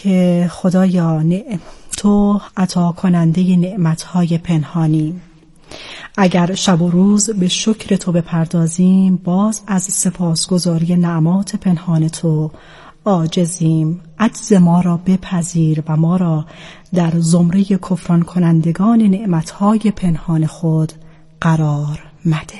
که خدایا تو عطا کننده نعمتهای پنهانی. اگر شب و روز به شکر تو بپردازیم، باز از سپاسگزاری نعمات پنهان تو عاجزیم. عجز ما را بپذیر و ما را در زمره کفران کنندگان نعمتهای پنهان خود قرار مده.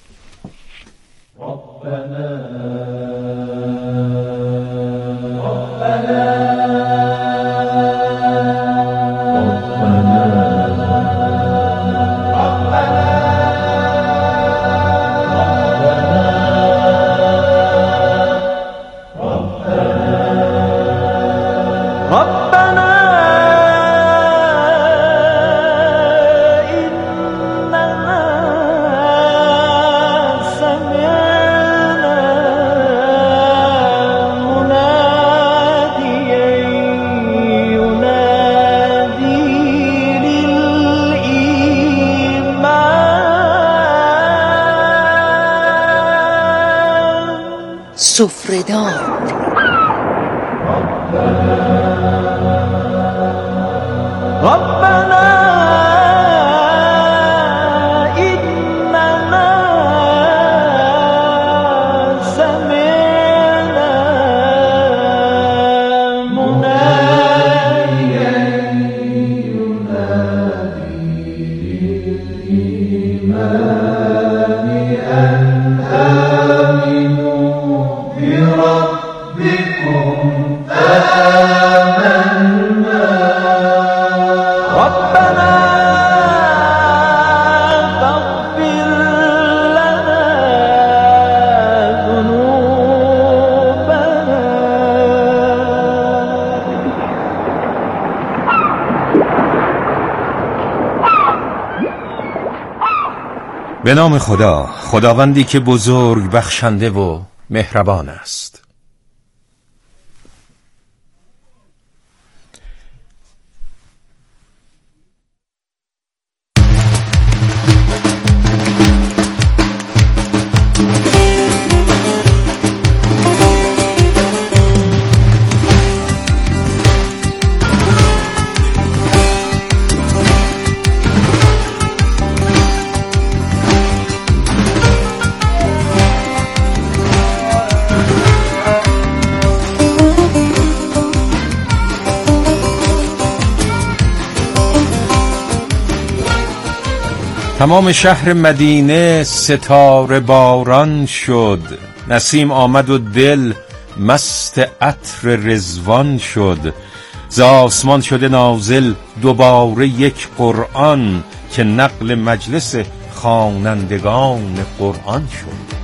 سفره‌دار. ربنا إننا سمعنا مناديا ينادي للإيمان أن آمنوا بربكم فآمنا. ربنا فاغفر لنا ذنوبنا. به نام خدا، خداوندی که بزرگ بخشنده و مهربان است. تمام شهر مدینه ستاره باران شد، نسیم آمد و دل مست عطر رضوان شد. ز آسمان شده نازل دوباره یک قرآن، که نقل مجلس خوانندگان قرآن شد.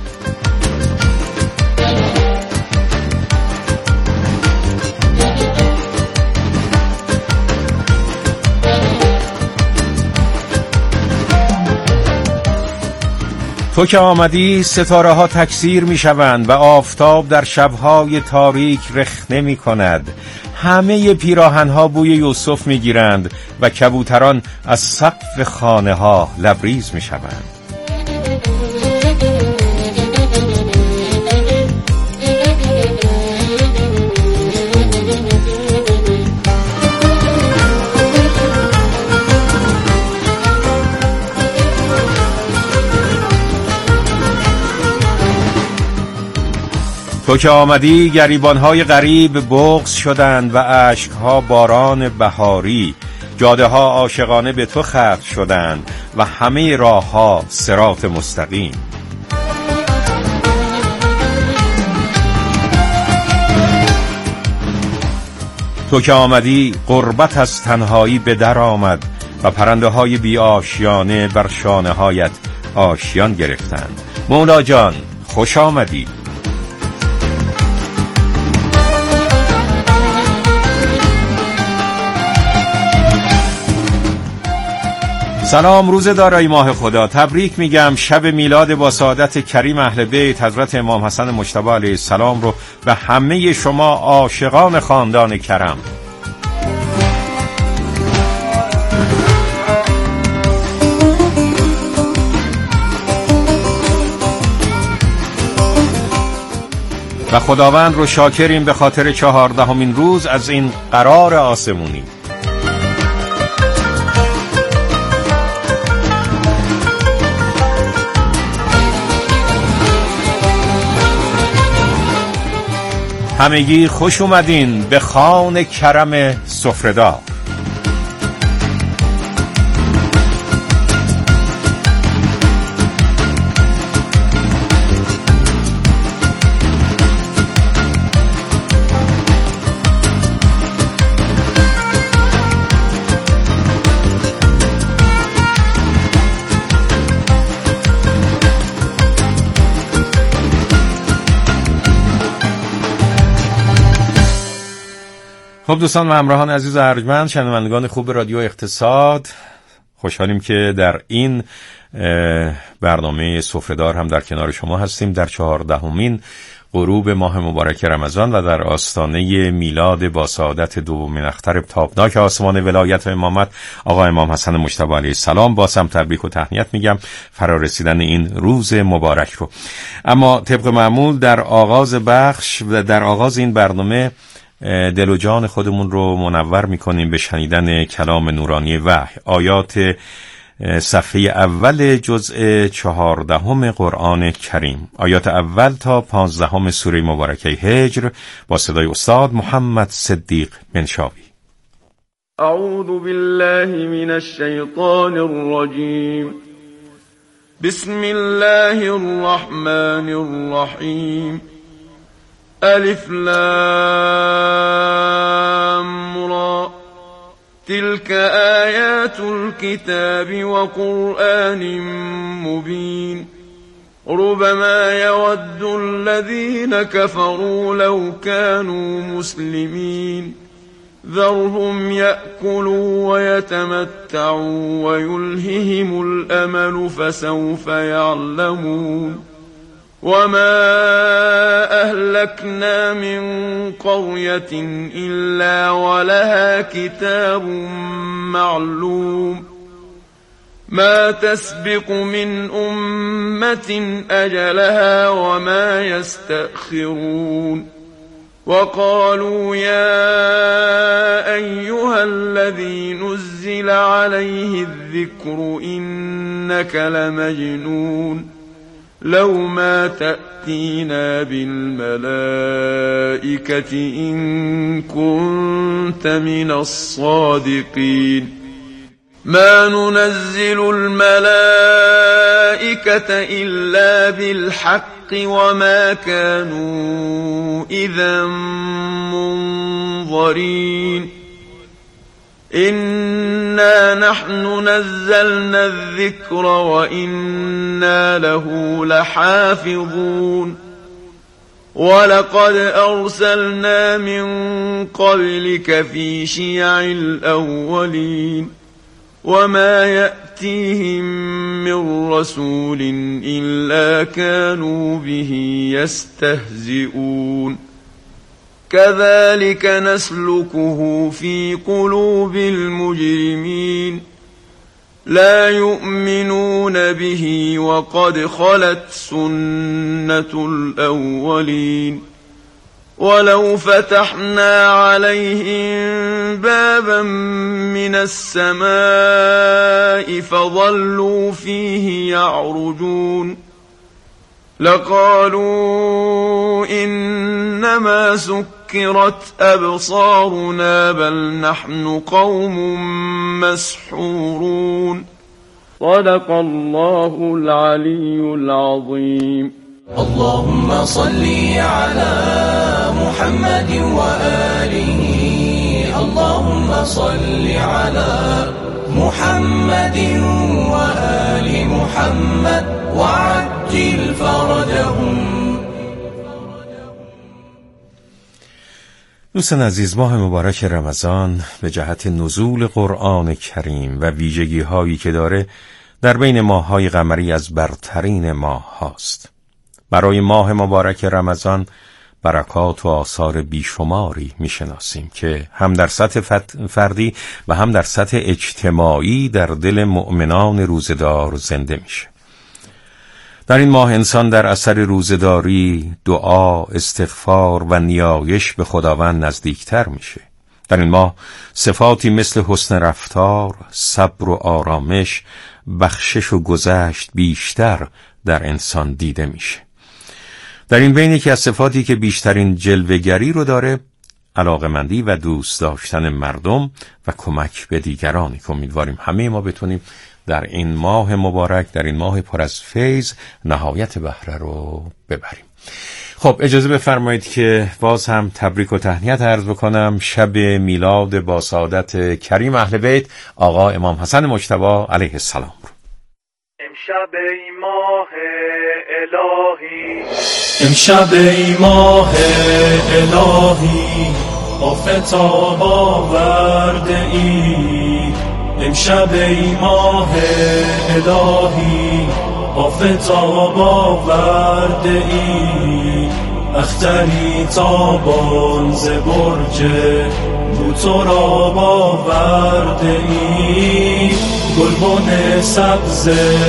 تو که آمدی ستاره ها تکثیر می شوند و آفتاب در شبهای تاریک رخنه می کند. همه پیراهن ها بوی یوسف می گیرند و کبوتران از سقف خانه ها لبریز می شوند. تو که آمدی گریبان‌های غریب بغض شدند و اشک‌ها باران بهاری. جاده‌ها عاشقانه به تو ختم شدند و همه راه‌ها صراط مستقیم. تو که آمدی غربت از تنهایی به در آمد و پرنده‌های بی آشیانه بر شانه‌هایت آشیان گرفتند. مولا جان خوش آمدی. سلام، روز دارای ماه خدا. تبریک میگم شب میلاد با سعادت کریم اهل بیت حضرت امام حسن مجتبی علیه السلام رو به همه شما عاشقان خاندان کرم. و خداوند رو شاکریم به خاطر 14مین روز از این قرار آسمونی. همگی خوش اومدین به خوان کرم سفره‌دار. خب دوستان و همراهان عزیز و ارجمند، شنوندگان خوب رادیو اقتصاد، خوشحالیم که در این برنامه سفره‌دار هم در کنار شما هستیم در 14مین غروب ماه مبارک رمضان و در آستانه میلاد با سعادت دومین اختر تابناک آسمان ولایت و امامت آقا امام حسن مجتبی علیه السلام. بازم تبریک و تهنیت میگم فرارسیدن این روز مبارک رو. اما طبق معمول در آغاز بخش و در آغاز این برنامه دل و جان خودمون رو منور میکنیم به شنیدن کلام نورانی وحی، آیات صفحه اول جزء 14 قرآن کریم، آیات اول تا 15 سوره مبارکه هجر، با صدای استاد محمد صدیق منشاوی. اعوذ بالله من الشیطان الرجیم. بسم الله الرحمن الرحیم. الف لام را تلك آیات الكتاب وقرآن مبین ربما يود الذين كفروا لو كانوا مسلمين ذرهم يأكلوا ويتمتعوا ويلههم الأمل فسوف يعلمون وما أهلكنا من قرية إلا ولها كتاب معلوم ما تسبق من أمة أجلها وما يستأخرون وقالوا يا أيها الذي نزل عليه الذكر إنك لمجنون لو ما تأتينا بالملائكة إن كنت من الصادقين ما ننزل الملائكة إلا بالحق وما كانوا إذا منظرين إنا نحن نزلنا الذكر وإنا له لحافظون ولقد أرسلنا من قبلك في شيع الأولين وما يأتيهم من رسول إلا كانوا به يستهزئون كذلك نسلكه في قلوب المجرمين لا يؤمنون به وقد خلت سنة الأولين ولو فتحنا عليهم بابا من السماء فظلوا فيه يعرجون لقالوا إنما سكرت أبصارنا بل نحن قوم مسحورون صدق الله العلي العظيم. اللهم صل على محمد وآله اللهم صل على محمد وآل محمد وعجل فرجهم. دوستان عزیز، ماه مبارک رمضان به جهت نزول قرآن کریم و ویژگی هایی که داره در بین ماه‌های قمری از برترین ماه هاست. برای ماه مبارک رمضان برکات و آثار بیشماری میشناسیم که هم در سطح فردی و هم در سطح اجتماعی در دل مؤمنان روزدار زنده میشه. در این ماه انسان در اثر روزه‌داری، دعا، استغفار و نیایش به خداوند نزدیکتر میشه. در این ماه صفاتی مثل حسن رفتار، صبر و آرامش، بخشش و گذشت بیشتر در انسان دیده میشه. در این بین یکی از صفاتی که بیشترین جلوه‌گری رو داره، علاقه‌مندی و دوست داشتن مردم و کمک به دیگرانی که امیدواریم همه ما بتونیم در این ماه مبارک، در این ماه پر از فیض، نهایت بهره رو ببریم. خب اجازه بفرمایید که باز هم تبریک و تهنیت عرض بکنم. شب میلاد با سعادت کریم اهل بیت آقا امام حسن مجتبی علیه السلام رو. امشب ای ماه الهی، امشب ای ماه الهی، آفتاب آورده ای. امشب ای ماه الهی، آفتاب آورده ای. اختری تابان ز برج بوتراب آورده ای. گلبن سبز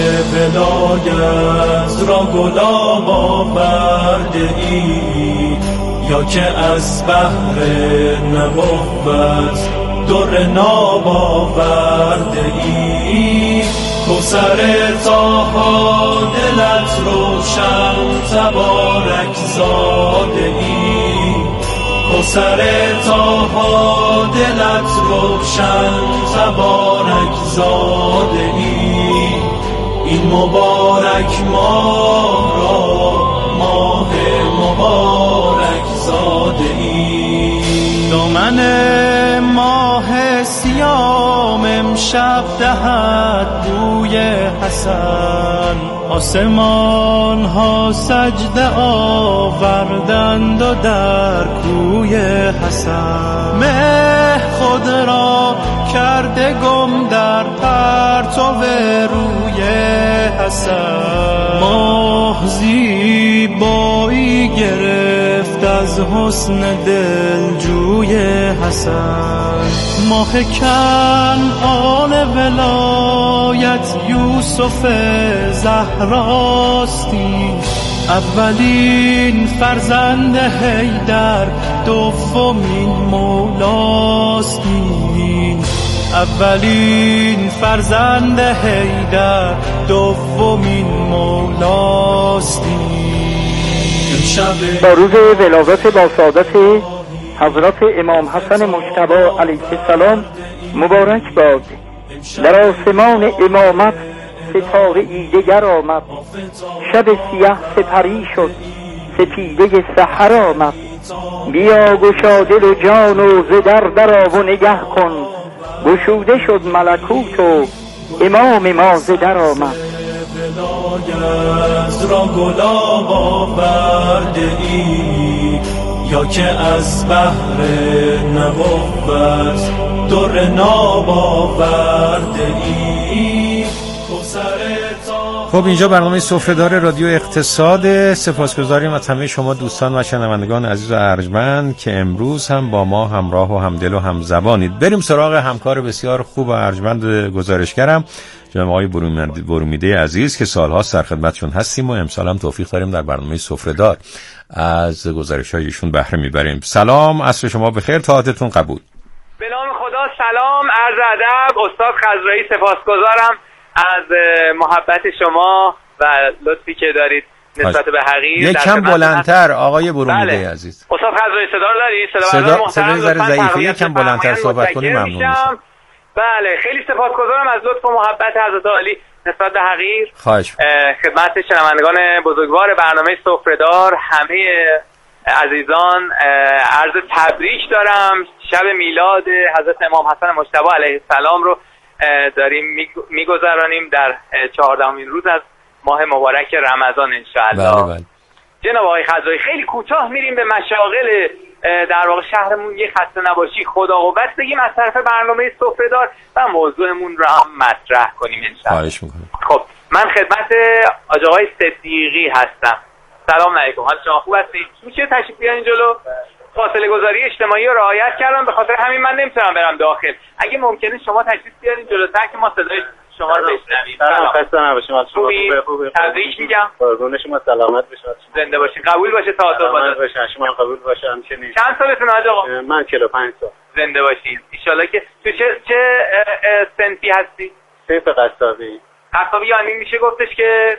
ولایت را گلاب آورده ای. یا که از بحر نبوت در ناب آورده ای. کوثر طاها دلت روشن تبارک زاده ای. کوثر طاها دلت روشن تبارک زاده ای. این مبارک ماه را ماه مبارک زاده ای. دامن ماه سیام امشب دهد بوی حسن. آسمان ها سجده آوردند و در کوی حسن. مه خود را کرده گم در پرتو روی حسن. ماه زیبایی گرفت از حسن دلجوی حسن. ماه کنعان ولایت یوسف زهراستی. اولین فرزند حیدر دومین مولاستی. اولین فرزند حیدر دومین مولاستی. با روز ولادت با سعادت حضرت امام حسن مجتبی علیه السلام مبارک باد. در آسمان امامت ستاره دیگر آمد. شب سیاه سپری شد، سپیده سحر آمد. بیا گشا دل و جان و ز در درآ و نگه کن. گشوده شد ملکوت و امام ما ز در آمد. ولایت را گلاب آورده ای. یا که از بحر نبوت در ناب آورده ای. خب اینجا برنامه سفره‌دار رادیو اقتصاد. سپاسگزاریم از همه شما دوستان و شنوندگان عزیز و ارجمند که امروز هم با ما همراه و همدل و همزبانید. بریم سراغ همکار بسیار خوب و ارجمند گزارشگرم جناب آقای برومیده عزیز که سال‌هاست در خدمتشون هستیم و امسال هم توفیق داریم در برنامه سفره‌دار از گزارش‌های ایشون بهره میبریم. سلام، عصر شما بخیر، طاعتتون قبول. به نام خدا. سلام، عرض ادب. استاد خضرایی سپاسگزارم از محبت شما و لطفی که دارید نسبت به حقیر. یکم بلندتر آقای برومیده عزیز. استاد خضرایی صدا داری؟ صدای ذره ضعیفه، یکم بلندتر صحبت کنی ممنون میشم. بله، خیلی سپاسگزارم از لطف و محبت حضرت عالی نسبت به حقیر. خواهش. خدمت شنوندگان بزرگوار برنامه سفره‌دار همه عزیزان عرض تبریک دارم. شب میلاد حضرت امام حسن مجتبی علیه السلام رو داریم میگذرانیم در 14مین روز از ماه مبارک رمضان انشاءالله. بله. جناب آقای خضرایی خیلی کوتاه میریم به مشاغل در واقع شهرمون. یه خسته نباشی، خدا قوت بگیم از طرف برنامه سفره‌دار و موضوعمون رو هم مطرح کنیم انشاءالله. خواهش میکنم. خب من خدمت آقای صدیقی هستم. سلام علیکم، حال شما خوب هستید؟ میشه تشریف بیارین جلو؟ فاصله گذاری اجتماعی رو رعایت کردم، به خاطر همین من نمیتونم برم داخل. اگه ممکنه شما تشریف بیارین جلوتر که ما صدای شما رو بشنویم. سلام، خسته نباشید. خوبی؟ تبریک میگم. قربون شما، سلامت باشید. زنده باشین. قبول باشه تئاتر بازار. باشه، شما قبول باشه همچنین. چند سالتون حاج آقا؟ من 45 سال. زنده باشین. ان شاءالله که تو چه صنفی هستی؟ صنف قصابی. قصابی یعنی میشه گفتش که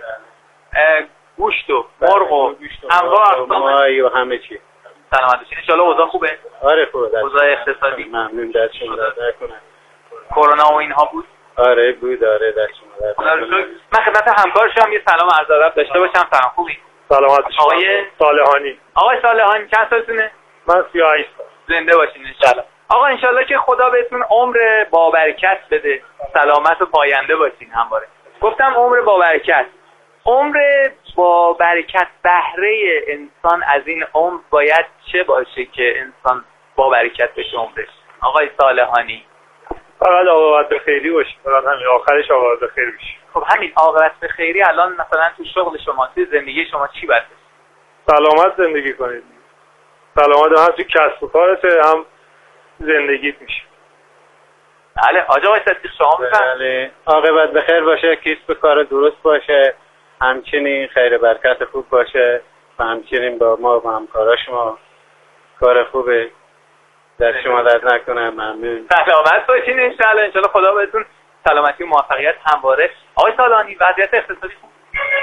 گوشت و مرغ و انواع اقسام و همه چی. سلامت باشین. ان شاءالله اوضاع خوبه؟ آره خوبه. اوضاع اقتصادی ممنون، در شما در کنم. کرونا و اینها بود؟ آره بود، آره در شما در. من خدمت همکارشم یه سلام عرض ادب داشته باشم. سلام، خوبی؟ سلامت باشید. آقای صالحانی. آقای صالحانی چند سالتونه؟ من 38 سال. زنده باشین ان شاءالله. آقا ان شاءالله که خدا بهتون عمر با برکت بده، سلامت و پاینده باشین همواره. گفتم عمر با برکت. عمر با برکت، بهره انسان از این عمر باید چه باشه که انسان با برکت بشه عمرش؟ آقای صالحانی. فقط عاقبت به خیری باشه، فقط همین آخرش عاقبت به خیر بشه. خب همین عاقبت به خیری الان مثلا تو شغل شما، تو زندگی شما چی باشه؟ سلامت زندگی کنید. سلامت هم تو کسب و کارت هم زندگیت میشه. بله آقا صدیق شما میفرمایید. بله، عاقبت به خیر باشه، کسب کار درست باشه، همچنین خیر برکت خوب باشه و همچنین با ما و همکارا شما کار خوبه در شما درد نکنه. ممنون. سلامت باشین ان شاءالله. ان شاءالله خدا بهتون سلامتی و موفقیت همواره. آقای صالحانی وضعیت اقتصادی خوب؟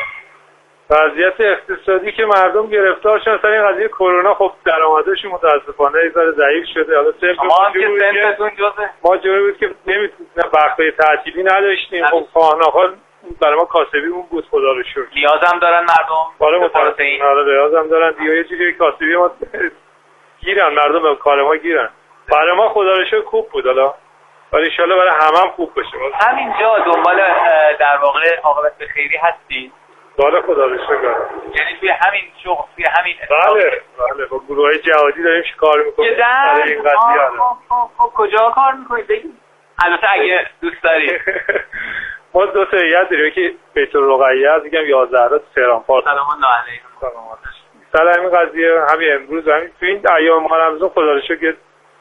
وضعیت اقتصادی که مردم گرفتار شدن سر این قضیه کرونا، خب درآمدشون متاسفانه یه ذره ضعیف شده. حالا شما هم که سنفتون جزه ما جوری بود که نمیتونیم وقفه تعطیلی نداشتیم. خب خانه‌ها برای ما کاسبیمون بود، خدا رو شکر. نیازم دارن مردم. آره متاسفانه آره نیازم دارن دیگه. یه چیزی کاسبی ما گیرن، مردم به کار ما گیرن. برای ما خدا رو شکر خوب بود. حالا ولی ان شاءالله برای همه خوب بشه. همینجا دنبال در واقع عاقبت به خیری هستید؟ بله خدا رو شکر. یعنی توی همین شغل، توی همین بله با گروه‌های جهادی داریم کار می‌کنیم برای این قضیه. خب کجا کار می‌کنید بگید؟ البته اگه دوست دارید. ما دو تا هیئت داریم که بیت الرقیه هست، میگم 11 تا تهران پارس. سلام علیکم. سلام. همین قضیه همین امروز همین تو این ایام ما رمضان خدا رو شکر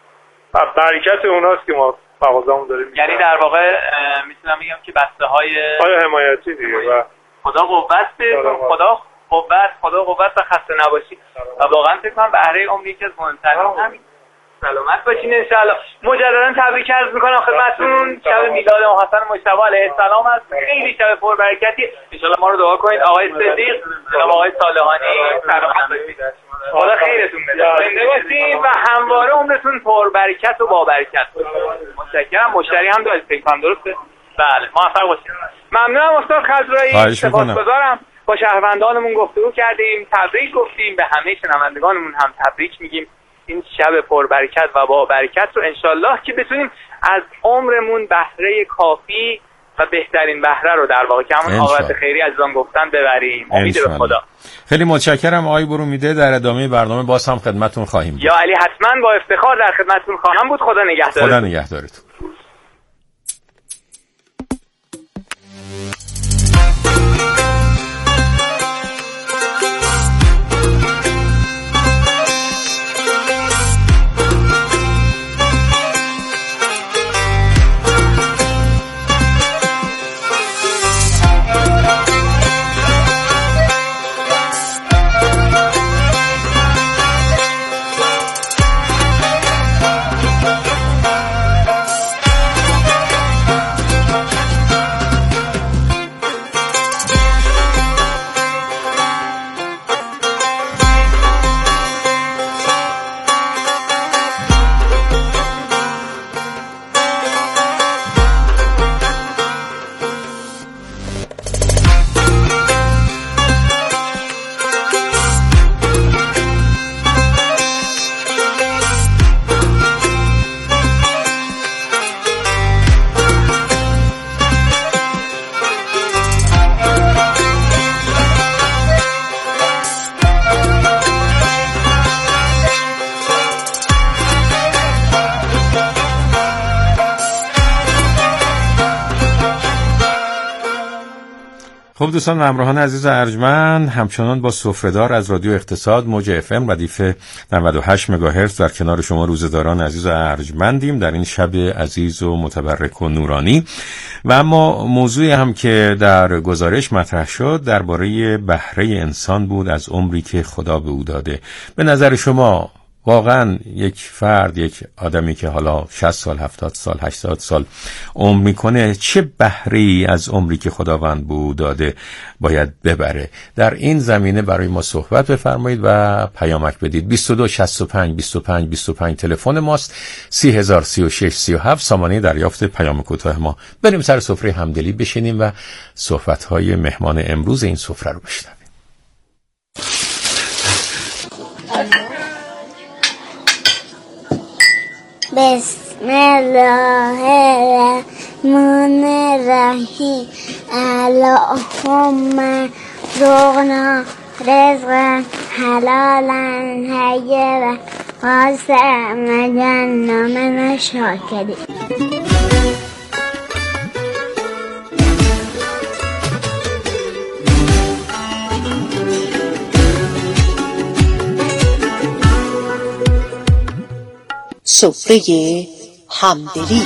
برکت اوناست که ما مغازه‌مون داریم. یعنی در واقع میتونم بگم که بسته‌های حمایتی دیگه و خدا قوت بهتون، خدا قوت و خسته نباشید و واقعا فکر کنم بهره عمری که از مهمترین همین. سلامت باشین ان شاءالله. مجددا تبریک عرض میکنم خدمتتون. شب میلاد امام حسن مجتبی علیه السلام است. خیلی شب پربرکتی. ان شاءالله ما رو دعا کنید. آقای صدیق، جناب آقای صالحانی، سلامت باشید. خدا خیرتون بده. زنده باشید و همواره عمرتون پربرکت و با برکت باشه. متشکرم. مشتری هم دارید فکر کنم، درسته؟ بله، موفق باشید. ممنونم استاد خضرایی. سپاسگزارم. با شهروندانمون گفتگو کردیم، تبریک گفتیم، به همه شنوندگانمون هم تبریک میگیم. این شب پربرکت و با برکت رو انشالله که بتونیم از عمرمون بهره کافی و بهترین بهره رو در واقع که همون عاقبت خیری عزیزان گفتن ببریم. امید به خدا. خیلی متشکرم آقای برومیده. در ادامه برنامه باز هم خدمتتون خواهیم بود. یا علی حتما با افتخار در خدمتتون خواهم بود. خدا نگهدارتون. خدا نگهدارتون. خب دوستان و همراهان عزیز ارجمند، همچنان با سفره‌دار از رادیو اقتصاد موج FM ردیف 98 مگاهرتز در کنار شما روزداران عزیز و ارجمندیم در این شب عزیز و متبرک و نورانی. و اما موضوعی هم که در گزارش مطرح شد درباره بهره انسان بود از عمری که خدا به او داده. به نظر شما واقعا یک فرد، یک آدمی که حالا 60 سال، 70 سال، 80 سال عمر میکنه چه بهره‌ای از عمری که خداوند به او داده باید ببره؟ در این زمینه برای ما صحبت بفرمایید و پیامک بدید. 22 65 25 25 تلفن ماست. 3036 37 سامانه دریافت پیام کوتاه ما. بریم سر سفره همدلی بشینیم و صحبت‌های مهمان امروز این سفره رو بشنویم. بسم الله الرحمن الرحیم. اللهم رزقنا رزقا حلالا طیبا واسعا وجعلنا من الشاکرین. سفره همدلی.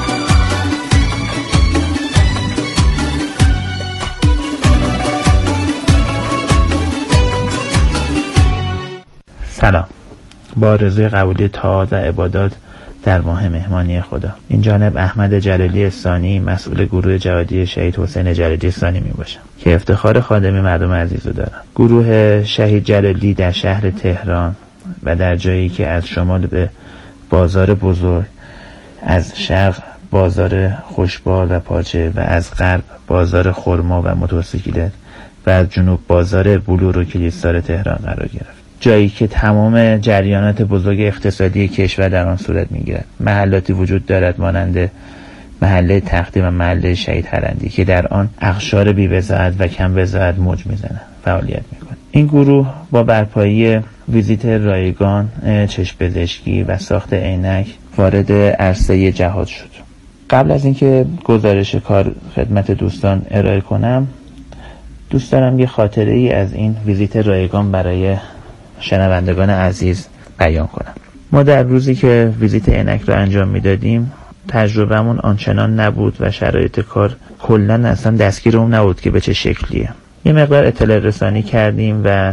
سلام، با آرزوی قبولی طاعات و عبادات در ماه مهمانی خدا. این جانب احمد جلالی ثانی، مسئول گروه جهادی شهید حسین جلالی ثانی می باشم که افتخار خادم مردم عزیز رو دارم. گروه شهید جلالی در شهر تهران و در جایی که از شمال به بازار بزرگ، از شرق بازار خوشبال و پاچه و از غرب بازار خرما و موتورسیکلت و از جنوب بازار بلور و کلیسار تهران قرار گرفت. جایی که تمام جریانات بزرگ اقتصادی کشور در آن صورت می‌گیرد. محلاتی وجود دارد مانند محله تختی و محله شهید هرندی که در آن اقشار بی‌وضاحت و کم وضاحت موج می‌زنند، فعالیت می‌کنند. این گروه با برپایی ویزیت رایگان، چشم پزشکی و ساخت عینک وارد عرصه جهاد شد. قبل از اینکه گزارش کار خدمت دوستان ارائه کنم، دوست دارم یه خاطره ای از این ویزیت رایگان برای شنوندگان عزیز بیان کنم. ما در روزی که ویزیت عینک رو انجام میدادیم تجربهمون آنچنان نبود و شرایط کار کلاً اصلا دستگیرمون نبود که به چه شکلیه. یه مقدار اطلاع رسانی کردیم و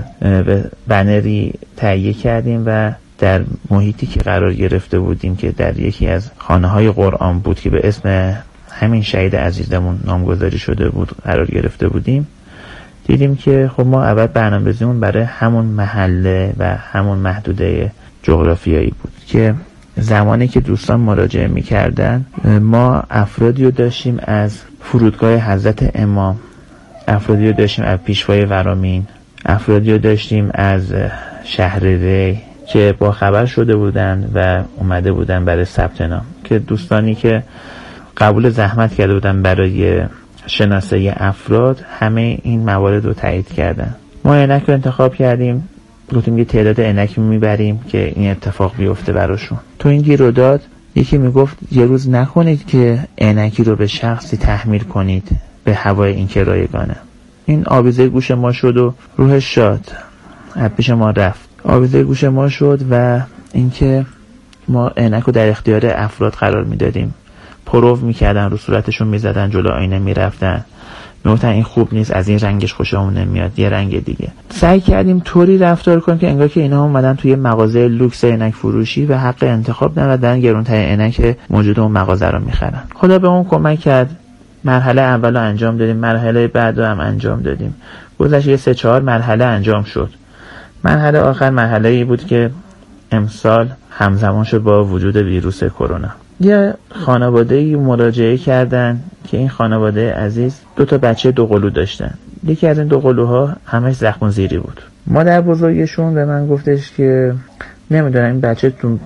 بنری تهیه کردیم و در محیطی که قرار گرفته بودیم که در یکی از خانه‌های قرآن بود که به اسم همین شهید عزیزمون نامگذاری شده بود قرار گرفته بودیم، دیدیم که خب ما اول برنامه‌ریزیمون برای همون محله و همون محدوده جغرافیایی بود که زمانی که دوستان مراجعه می‌کردن ما افرادی رو داشتیم از فرودگاه حضرت امام، افرادی رو داشتیم از پیشوای ورامین، افرادی رو داشتیم از شهر ری که با خبر شده بودن و اومده بودن برای ثبت نام، که دوستانی که قبول زحمت کرده بودن برای شناسایی افراد همه این موارد رو تایید کردن. ما عینک رو انتخاب کردیم، گفتیم یه تعداد عینک میبریم که این اتفاق بیفته براشون. تو این گیروداد یکی میگفت یه روز نکنید که عینکی رو به شخصی تحمیل کنید به هوای این که رایگانه. این آویزه گوش ما شد و روحش شاد از پیش ما رفت. آویزه گوش ما شد و اینکه ما عینک رو در اختیار افراد قرار میدادیم، پرو میکردن، رو صورتشون میزدن، جلو آینه میرفتن، میگفتن این خوب نیست، از این رنگش خوشمون نمیاد، یه رنگ دیگه. سعی کردیم طوری رفتار کنیم که انگار که اینا اومدن توی مغازه لوکس عینک فروشی و حق انتخاب ندارن، گرونترین عینک موجود اون مغازه رو میخرن. خدا به اون کمک کرد. مرحله اول رو انجام دادیم، مرحله بعد رو هم انجام دادیم. گذشت یه 3-4 مرحله انجام شد. مرحله آخر مرحله‌ای بود که امسال همزمان شد با وجود ویروس کرونا. یه خانواده‌ای مراجعه کردن که این خانواده عزیز 2 بچه 2 قلو داشتن. یکی از این 2 قلوها همش زخم زیری بود. مادر بزرگشون به من گفتش که نمیدونم این بچه تو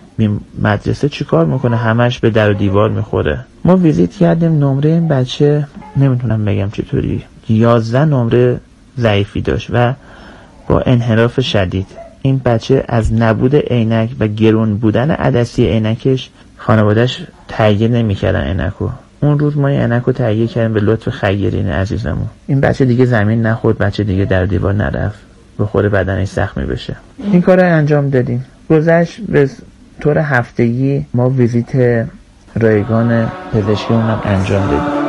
مدرسه چی کار میکنه، همش به در و دیوار میخوره. ما ویزیت کردیم، نمره این بچه نمیتونم بگم چطوری 11 نمره ضعیفی داشت و با انحراف شدید. این بچه از نبود عینک و گرون بودن عدسی عینکش خانواده‌اش تهیه نمی‌کردن عینکو. اون روز ما عینک رو تهیه کردیم به لطف خیرین عزیزمون. این بچه دیگه زمین نخورد، بچه دیگه در دیوار نرفت، بخوره بدنش زخمی بشه. این کار رو انجام دادیم. گذشت به طور هفتگی ما ویزیت رایگان پزشکی اونم انجام دادیم.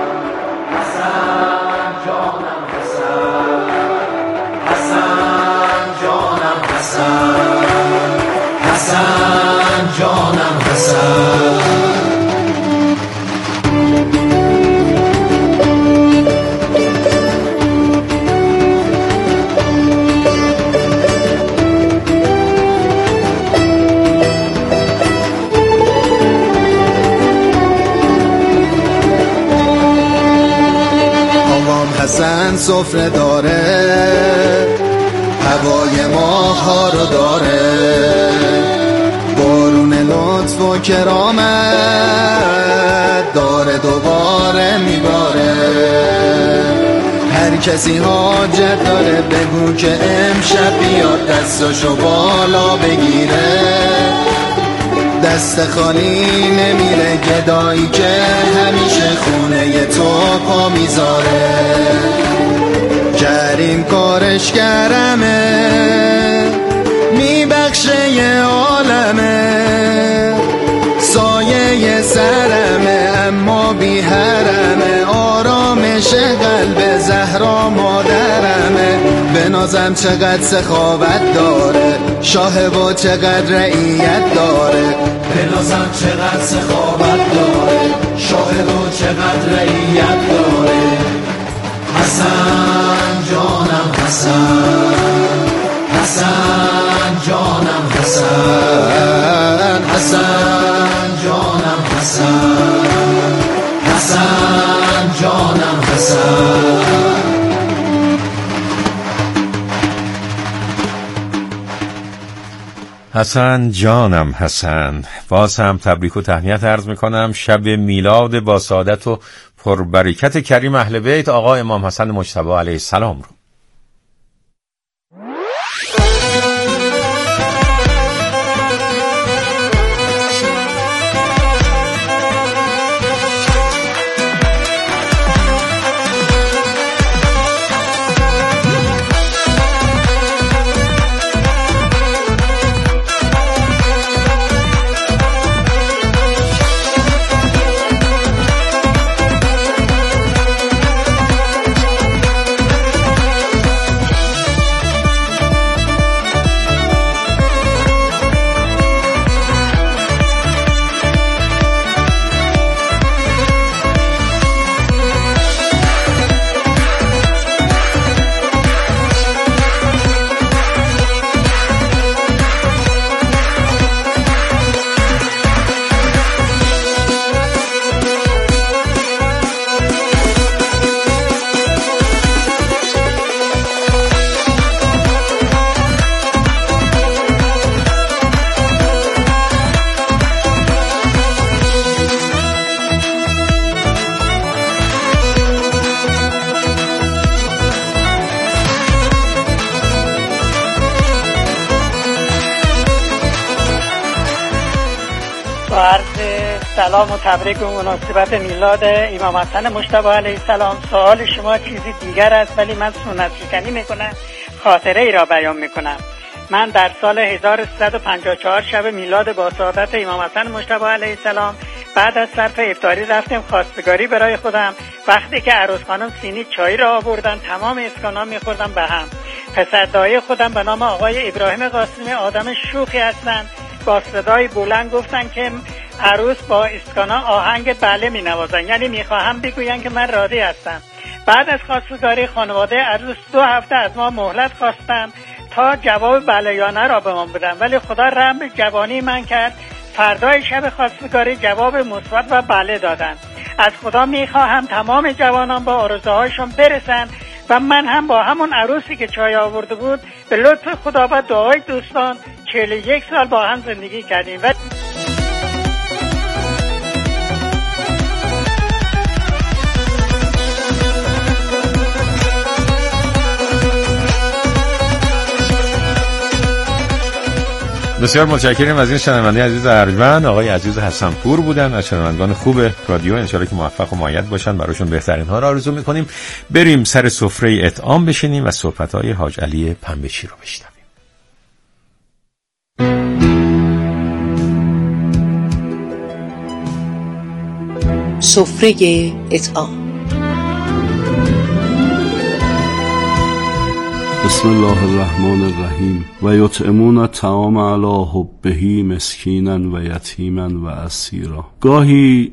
حسن سفره داره، هوای ماها رو داره، بارون لطف و کرامت داره دوباره میباره. هر کسی حاجت داره بگو که امشب بیاد دستاشو بالا بگیره، دست خالی نمیره گدایی که همیشه خونه تو پا میذاره. کریم کارش کرمه، میبخشه یه عالمه، سایه سرمه اما بی حرمه، آرامش قلب زهرا مادرمه. به نازم چقدر سخاوت داره، شاه و چقدر رعیت داره، به نازم چقدر سخاوت داره، شاه و چقدر رعیت داره. حسن جانم حسن، حسن جانم حسن، حسن جانم حسن، حسن جانم حسن. حسن جانم حسن. باز هم تبریک و تهنیت عرض میکنم شب میلاد با سعادت و پربرکت کریم اهل بیت آقا امام حسن مجتبی علیه السلام رو. سلام و تبریک و مناسبت میلاد امام حسن مجتبی علیه السلام. سوال شما چیزی دیگر است ولی من سنت شکنی میکنم، خاطره ای را بیان میکنم. من در سال 1354 شب میلاد با سعادت امام حسن مجتبی علیه السلام بعد از صرف افطاری رفتم خواستگاری برای خودم. وقتی که عروس خانم سینی چای را آوردن تمام اسکانا میخوردم به هم. پسر دایی خودم به نام آقای ابراهیم قاسمی آدم شوخی هستند، با صدای بلند گفتن که عروس با اسکانا آهنگ بله می نوازن، یعنی میخواهم بگوین که من راضی هستم. بعد از خواستگاری خانواده عروس 2 هفته از ما مهلت خواستم تا جواب بله یا نه را به من بدن، ولی خدا رحم به جوانی من کرد. فردای شب خواستگاری جواب مثبت و بله دادن. از خدا میخواهم تمام جوانان با آرزوهایشون برسن و من هم با همون عروسی که چای آورده بود به لطف خدا و دعای دوستان 41 سال با هم زندگی کردیم. و بسیار متشکرم از این شنونده عزیز ارجمند. آقای عزیز حسنپور بودن از شنوندگان خوب رادیو. انشالله که موفق و مؤید باشن، براشون بهترین ها را آرزو میکنیم. بریم سر سفره اطعام بشینیم و صحبت‌های حاج علی پنبه‌چی رو بشنویم. سفره اطعام. بسم الله الرحمن الرحیم. و یطعمون الطعام علی حبه مسکینا و یتیما و اسیرا. گاهی